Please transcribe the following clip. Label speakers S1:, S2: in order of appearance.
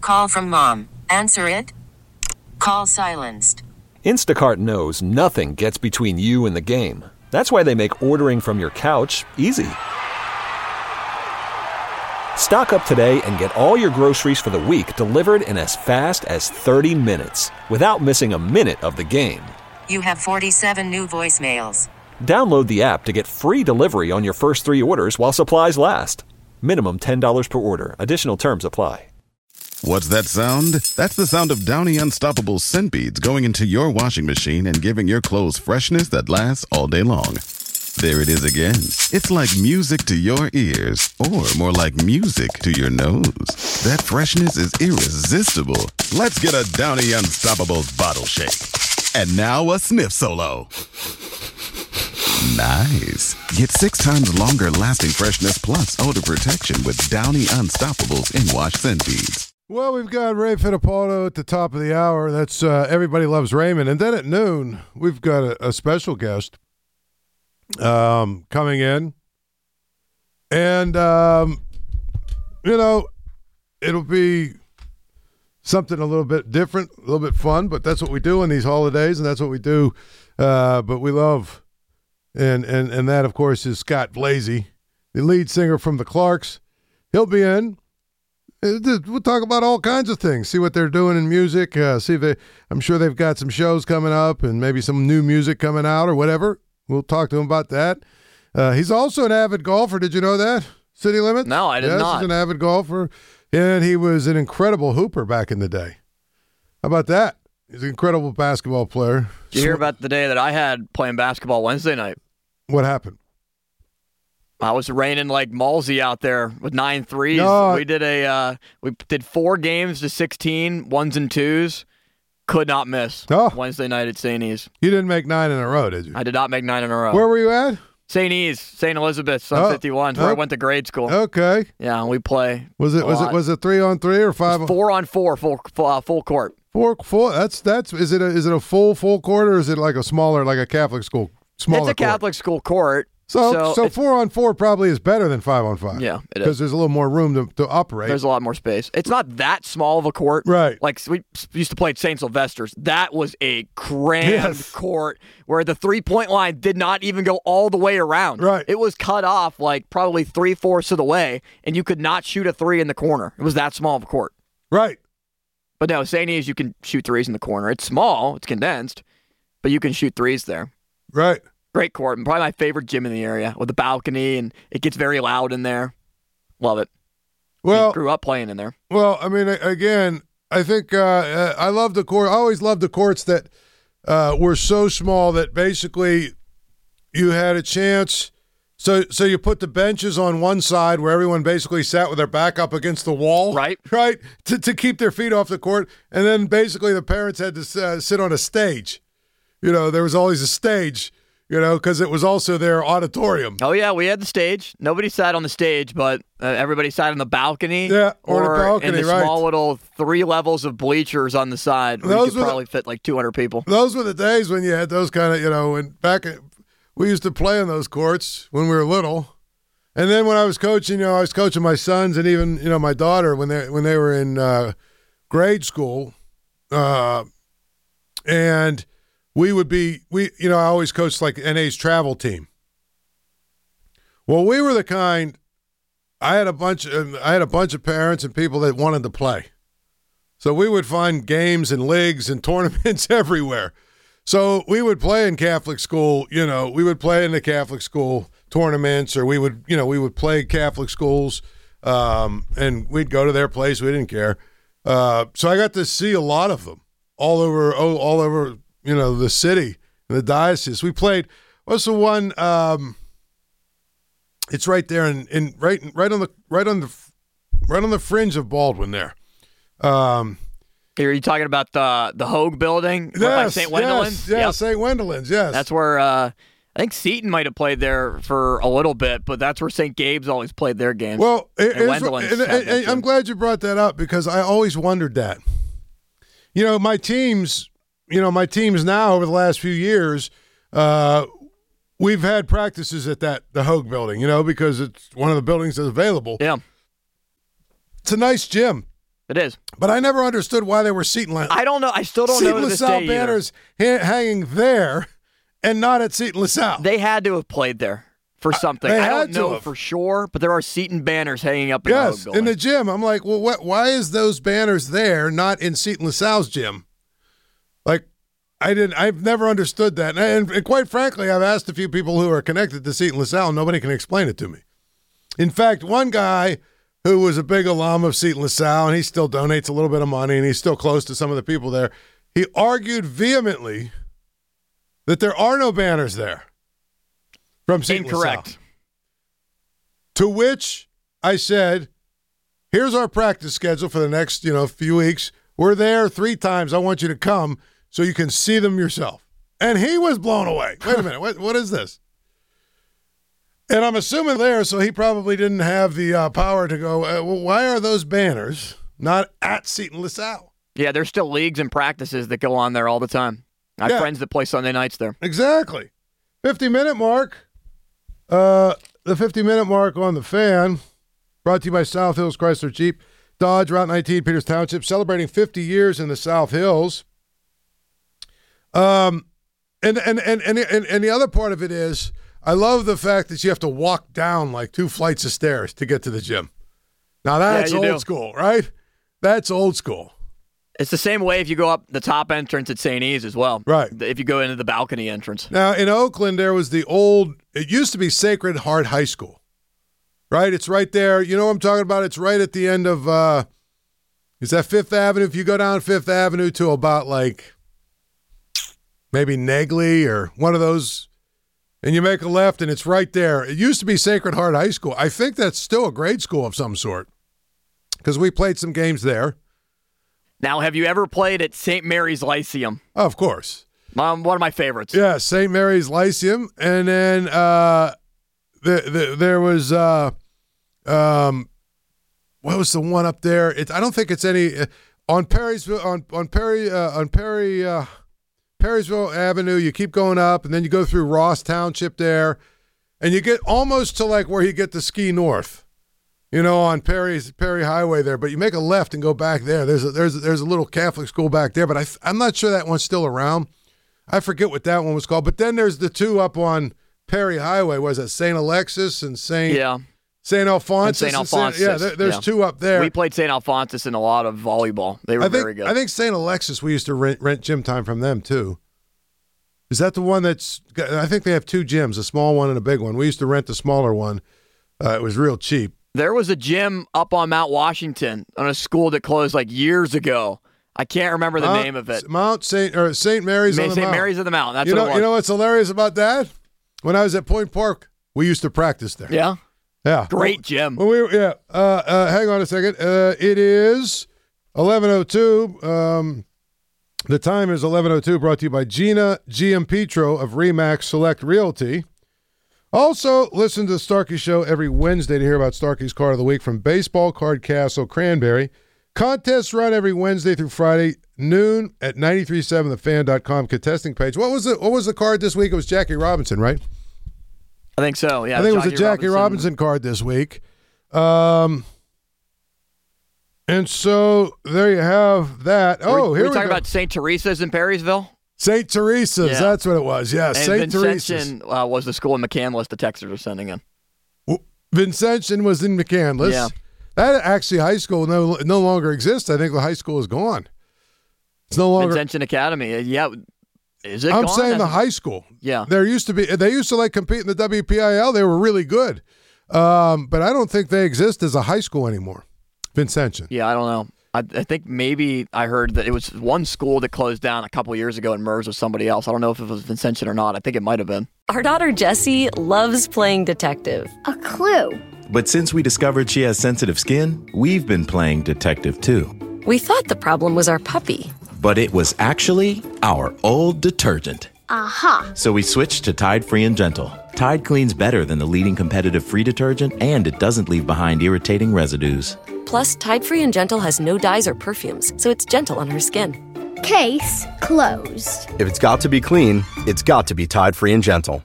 S1: Call from mom. Answer it. Call silenced.
S2: Instacart knows nothing gets between you and the game. That's why they make ordering from your couch easy. Stock up today and get all your groceries for the week delivered in as fast as 30 minutes without missing a minute of the game.
S1: You have 47 new voicemails.
S2: Download the app to get free delivery on your first 3 orders while supplies last. Minimum $10 per order. Additional terms apply.
S3: What's that sound? That's the sound of Downy Unstoppable scent beads going into your washing machine and giving your clothes freshness that lasts all day long. There it is again. It's like music to your ears, or more like music to your nose. That freshness is irresistible. Let's get a Downy Unstoppables bottle shake. And now a sniff solo. Nice. Get 6 times longer lasting freshness plus odor protection with Downy Unstoppables in-wash scent beads.
S4: Well, we've got Ray Fittipaldo at the top of the hour. That's Everybody Loves Raymond. And then at noon, we've got a special guest coming in. And, it'll be something a little bit different, a little bit fun, but that's what we do in these holidays, and that's what we do. But we love, and that, of course, is Scott Blasey, the lead singer from the Clarks. He'll be in. We'll talk about all kinds of things, see what they're doing in music, see if I'm sure they've got some shows coming up and maybe some new music coming out or whatever. We'll talk to him about that. He's also an avid golfer. Did you know that? City Limits?
S5: No, I did not.
S4: He's an avid golfer, and he was an incredible hooper back in the day. How about that? He's an incredible basketball player.
S5: Did you hear about the day that I had playing basketball Wednesday night?
S4: What happened?
S5: I was raining like Malsey out there with 9 threes.
S4: No.
S5: We did 4 games to 16, 1s and 2s. Could not miss.
S4: Oh.
S5: Wednesday night at St. E's.
S4: You didn't make 9 in a row, did you?
S5: I did not make 9 in a row.
S4: Where were you at?
S5: St. E's, St. Elizabeth's on 51, where I went to grade school.
S4: Okay.
S5: Yeah, we play.
S4: Was it 3-on-3 or 5?
S5: 4-on-4 full court.
S4: Four. That's. Is it a full court, or is it like a smaller, like a Catholic school? Smaller.
S5: It's a Catholic school court.
S4: So 4-on-4 probably is better than 5-on-5.
S5: Yeah, it is.
S4: Because there's a little more room to operate.
S5: There's a lot more space. It's not that small of a court.
S4: Right.
S5: Like we used to play at St. Sylvester's. That was a grand court where the three-point line did not even go all the way around.
S4: Right.
S5: It was cut off like probably 3/4 of the way, and you could not shoot a 3 in the corner. It was that small of a court.
S4: Right.
S5: But no, St. E's, you can shoot 3s in the corner. It's small. It's condensed. But you can shoot 3s there.
S4: Right.
S5: Great court, and probably my favorite gym in the area with a balcony, and it gets very loud in there. Love it.
S4: Well,
S5: grew up playing in there.
S4: Well, I mean, again, I think I love the court. I always loved the courts that were so small that basically you had a chance. So you put the benches on one side where everyone basically sat with their back up against the wall,
S5: right,
S4: to keep their feet off the court, and then basically the parents had to sit on a stage. There was always a stage. Because it was also their auditorium.
S5: Oh, yeah, we had the stage. Nobody sat on the stage, but everybody sat on the balcony.
S4: Yeah, or the balcony,
S5: in the small little 3 levels of bleachers on the side where you could probably fit like 200 people.
S4: Those were the days when you had those kind of, we used to play on those courts when we were little. And then when I was coaching, I was coaching my sons and even, my daughter when they were in grade school. And I always coached like NA's travel team. Well, we were the kind. I had a bunch of parents and people that wanted to play, so we would find games and leagues and tournaments everywhere. So we would play in Catholic school. We would play in the Catholic school tournaments, or we would play Catholic schools, and we'd go to their place. We didn't care. So I got to see a lot of them all over. The city and the diocese. We played. What's the one? It's right there right on the fringe of Baldwin there.
S5: Are you talking about the Hogue building?
S4: Yes,
S5: St. Wendellin's?
S4: Yes, yep. St. Wendellin's, yes.
S5: That's where I think Seton might have played there for a little bit, but that's where St. Gabe's always played their games.
S4: Well, I'm glad you brought that up because I always wondered that. My teams now over the last few years, we've had practices at the Hogue building, because it's one of the buildings that's available.
S5: Yeah.
S4: It's a nice gym.
S5: It is.
S4: But I never understood why they were Seton.
S5: I don't know. I still don't know to this
S4: LaSalle
S5: day
S4: banners hanging there and not at Seton LaSalle.
S5: They had to have played there for something. I don't know for sure, but there are Seton banners hanging up in the Hogue Building.
S4: In the gym. I'm like, well, why is those banners there, not in Seton LaSalle's gym? Like, I've never understood that. And quite frankly, I've asked a few people who are connected to Seton LaSalle, and nobody can explain it to me. In fact, one guy who was a big alum of Seton LaSalle, and he still donates a little bit of money, and he's still close to some of the people there, he argued vehemently that there are no banners there from Seton LaSalle.
S5: Incorrect.
S4: To which I said, here's our practice schedule for the next few weeks. We're there 3 times. I want you to come so you can see them yourself. And he was blown away. Wait a minute. What is this? And I'm assuming there, so he probably didn't have the power to go, well, why are those banners not at Seton LaSalle?
S5: Yeah, there's still leagues and practices that go on there all the time. I have friends that play Sunday nights there.
S4: Exactly. 50-minute mark. The 50-minute mark on the Fan, brought to you by South Hills Chrysler Jeep, Dodge, Route 19, Peters Township, celebrating 50 years in the South Hills. And the other part of it is, I love the fact that you have to walk down like 2 flights of stairs to get to the gym. Now, that's old school, right? That's old school.
S5: It's the same way if you go up the top entrance at St. E's as well.
S4: Right.
S5: If you go into the balcony entrance.
S4: Now, in Oakland, there was it used to be Sacred Heart High School, right? It's right there. You know what I'm talking about? It's right at the end of, is that 5th Avenue? If you go down 5th Avenue to about like maybe Negley or one of those, and you make a left, and it's right there. It used to be Sacred Heart High School. I think that's still a grade school of some sort because we played some games there.
S5: Now, have you ever played at St. Mary's Lyceum?
S4: Oh, of course.
S5: One of my favorites.
S4: Yeah, St. Mary's Lyceum. And then there was, what was the one up there? I don't think it's any, on Perrysville, on Perrysville Avenue, you keep going up, and then you go through Ross Township there, and you get almost to like where you get to Ski North, on Perry Highway there. But you make a left and go back there. There's a little Catholic school back there, but I'm not sure that one's still around. I forget what that one was called. But then there's the 2 up on Perry Highway. Was it St. Alexis and St. Alphonsus?
S5: St. Alphonsus.
S4: There's 2 up there.
S5: We played St. Alphonsus in a lot of volleyball. They were very good.
S4: I think St. Alexis, we used to rent gym time from them too. Is that the one that's – I think they have 2 gyms, a small one and a big one. We used to rent the smaller one. It was real cheap. There
S5: was a gym up on Mount Washington on a school that closed like years ago. I can't remember the name of it.
S4: St. Mary's on the Mount.
S5: St. Mary's of the Mount. That's what it was.
S4: You know what's hilarious about that? When I was at Point Park, we used to practice there.
S5: Yeah?
S4: Yeah.
S5: Great gym.
S4: Hang on a second. It is 11:02. The time is 11:02, brought to you by Gina Giampetro of RE/MAX Select Realty. Also, listen to the Starkey Show every Wednesday to hear about Starkey's Card of the Week from Baseball Card Castle, Cranberry. Contests run every Wednesday through Friday, noon at 937thefan.com contesting page. What was the card this week? It was Jackie Robinson, right?
S5: I think so, yeah.
S4: I think it was a Jackie Robinson card this week. And so there you have that. Oh, here we go. We're talking
S5: about St. Teresa's in Perrysville?
S4: St. Teresa's, that's what it was. Yeah, St. Teresa's.
S5: And Vincentian was the school in McCandless the Texans are sending in.
S4: Vincentian was in McCandless. Yeah. That actually high school no longer exists. I think the high school is gone. It's no longer
S5: Vincentian Academy. Yeah. Is it
S4: I'm
S5: gone?
S4: saying the high school.
S5: Yeah.
S4: They used to like compete in the WPIL. They were really good. But I don't think they exist as a high school anymore. Vincentian.
S5: Yeah, I don't know. I think maybe I heard that it was one school that closed down a couple years ago and merged with somebody else. I don't know if it was Vincentian or not. I think it might have been.
S6: Our daughter Jessie loves playing detective.
S7: A clue.
S8: But since we discovered she has sensitive skin, we've been playing detective too.
S6: We thought the problem was our puppy.
S8: But it was actually our old detergent.
S7: Aha.
S8: So we switched to Tide Free and Gentle. Tide cleans better than the leading competitive free detergent, and it doesn't leave behind irritating residues.
S6: Plus, Tide Free and Gentle has no dyes or perfumes, so it's gentle on her skin.
S7: Case closed.
S9: If it's got to be clean, it's got to be Tide Free and Gentle.